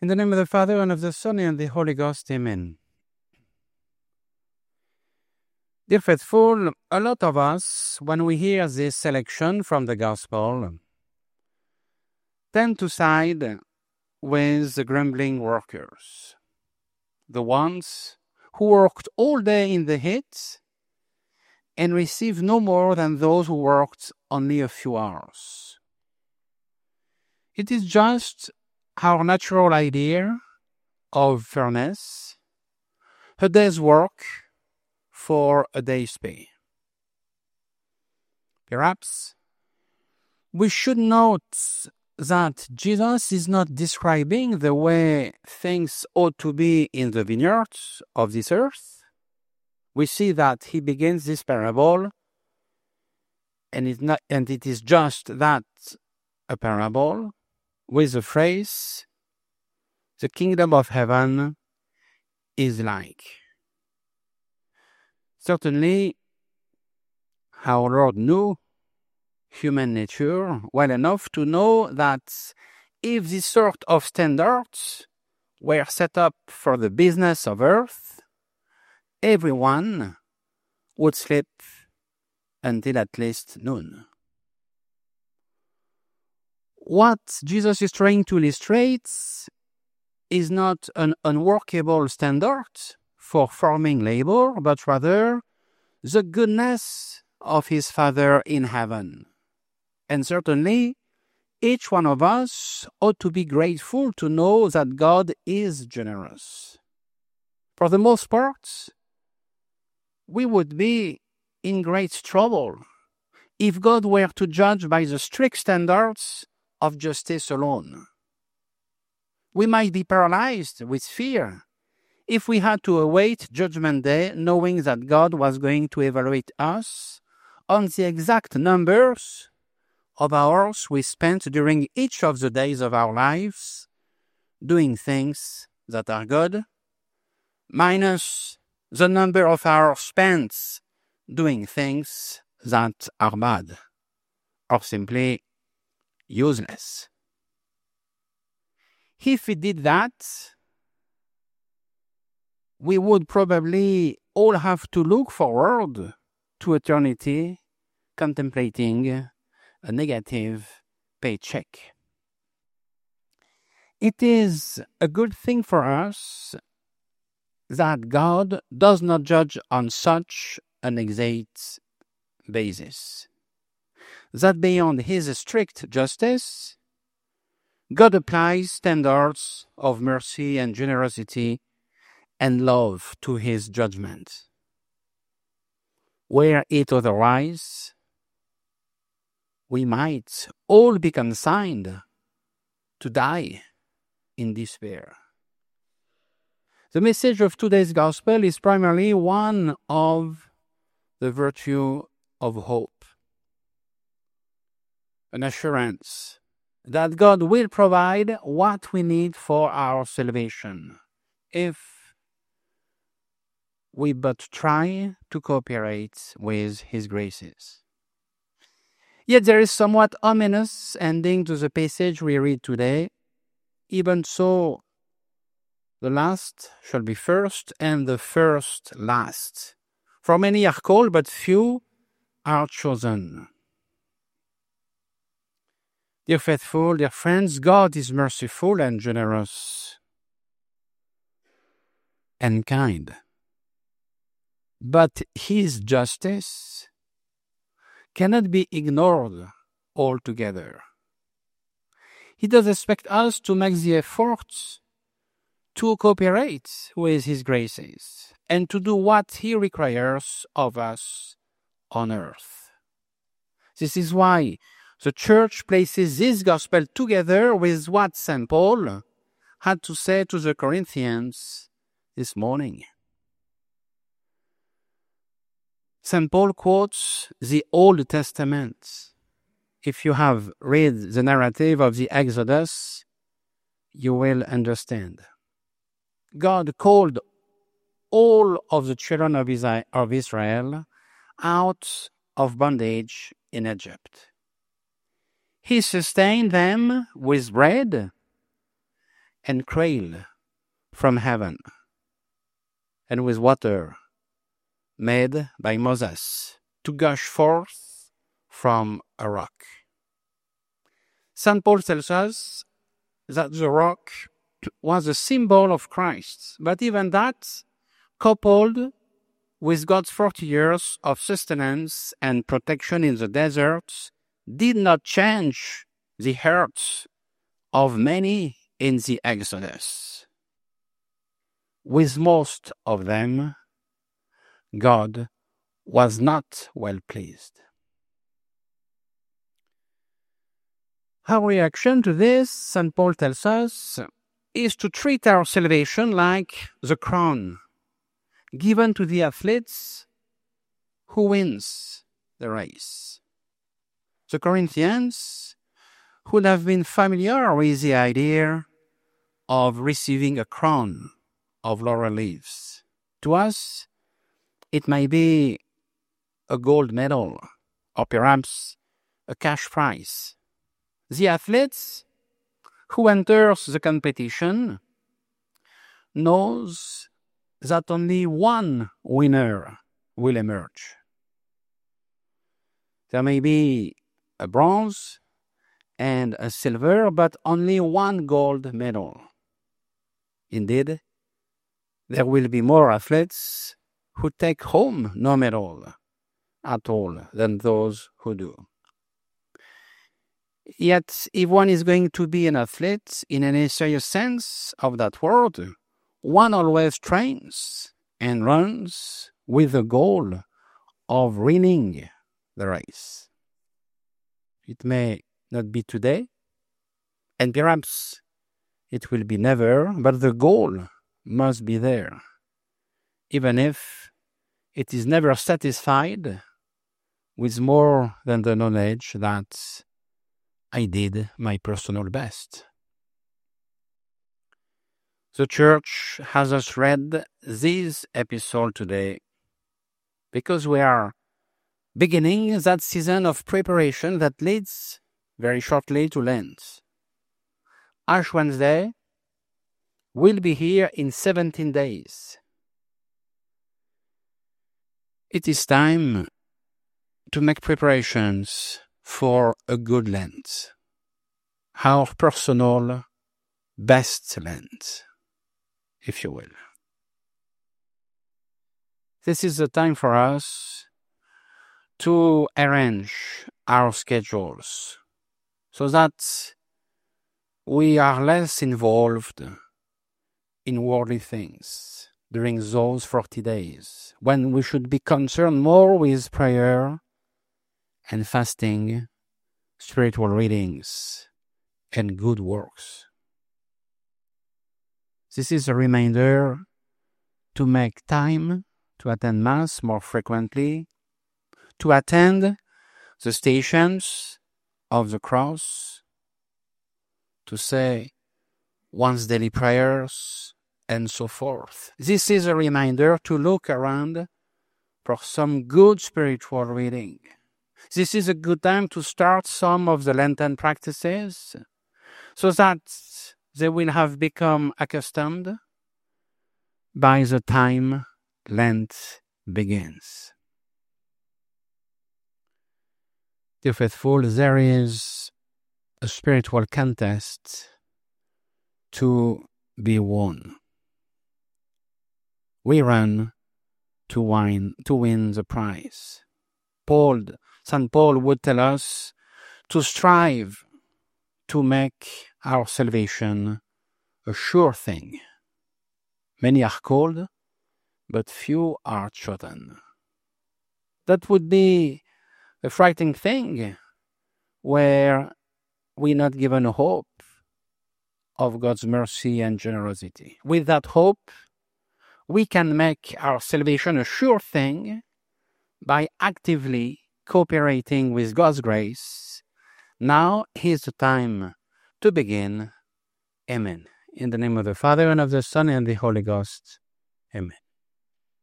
In the name of the Father, and of the Son, and of the Holy Ghost, amen. Dear faithful, a lot of us, when we hear this selection from the Gospel, tend to side with the grumbling workers, the ones who worked all day in the heat and received no more than those who worked only a few hours. It is just our natural idea of fairness, a day's work for a day's pay. Perhaps we should note that Jesus is not describing the way things ought to be in the vineyards of this earth. We see that he begins this parable, and it is just that, a parable, with the phrase, "The kingdom of heaven is like." Certainly, our Lord knew human nature well enough to know that if this sort of standards were set up for the business of earth, everyone would sleep until at least noon. What Jesus is trying to illustrate is not an unworkable standard for farming labor, but rather the goodness of his Father in heaven. And certainly, each one of us ought to be grateful to know that God is generous. For the most part, we would be in great trouble if God were to judge by the strict standards of justice alone. We might be paralyzed with fear if we had to await Judgment Day knowing that God was going to evaluate us on the exact numbers of hours we spent during each of the days of our lives doing things that are good, minus the number of hours spent doing things that are bad, or simply useless. If we did that, we would probably all have to look forward to eternity contemplating a negative paycheck. It is a good thing for us that God does not judge on such an exact basis. That beyond his strict justice, God applies standards of mercy and generosity and love to his judgment. Were it otherwise, we might all be consigned to die in despair. The message of today's gospel is primarily one of the virtue of hope, an assurance that God will provide what we need for our salvation if we but try to cooperate with his graces. Yet there is somewhat ominous ending to the passage we read today. Even so, the last shall be first, and the first last. For many are called, but few are chosen. Dear faithful, dear friends, God is merciful and generous and kind. But his justice cannot be ignored altogether. He does expect us to make the effort to cooperate with his graces and to do what he requires of us on earth. This is why the church places this gospel together with what St. Paul had to say to the Corinthians this morning. St. Paul quotes the Old Testament. If you have read the narrative of the Exodus, you will understand. God called all of the children of Israel out of bondage in Egypt. He sustained them with bread, and quail from heaven, and with water made by Moses to gush forth from a rock. St. Paul tells us that the rock was a symbol of Christ, but even that, coupled with God's 40 years of sustenance and protection in the desert, did not change the hearts of many in the Exodus. With most of them, God was not well pleased. Our reaction to this, St. Paul tells us, is to treat our salvation like the crown given to the athletes who wins the race. The Corinthians would have been familiar with the idea of receiving a crown of laurel leaves. To us, it may be a gold medal or perhaps a cash prize. The athletes who enters the competition knows that only one winner will emerge. There may be a bronze and a silver, but only one gold medal. Indeed, there will be more athletes who take home no medal at all than those who do. Yet, if one is going to be an athlete in any serious sense of that word, one always trains and runs with the goal of winning the race. It may not be today, and perhaps it will be never, but the goal must be there, even if it is never satisfied with more than the knowledge that I did my personal best. The Church has us read this episode today because we are beginning that season of preparation that leads very shortly to Lent. Ash Wednesday will be here in 17 days. It is time to make preparations for a good Lent, our personal best Lent, if you will. This is the time for us to arrange our schedules so that we are less involved in worldly things during those 40 days, when we should be concerned more with prayer and fasting, spiritual readings, and good works. This is a reminder to make time to attend Mass more frequently, to attend the stations of the cross, to say one's daily prayers, and so forth. This is a reminder to look around for some good spiritual reading. This is a good time to start some of the Lenten practices so that they will have become accustomed by the time Lent begins. Dear faithful, there is a spiritual contest to be won. We run to win the prize. St. Paul would tell us to strive to make our salvation a sure thing. Many are called, but few are chosen. That would be a frightening thing where we're not given a hope of God's mercy and generosity. With that hope, we can make our salvation a sure thing by actively cooperating with God's grace. Now is the time to begin. Amen. In the name of the Father, and of the Son, and the Holy Ghost. Amen.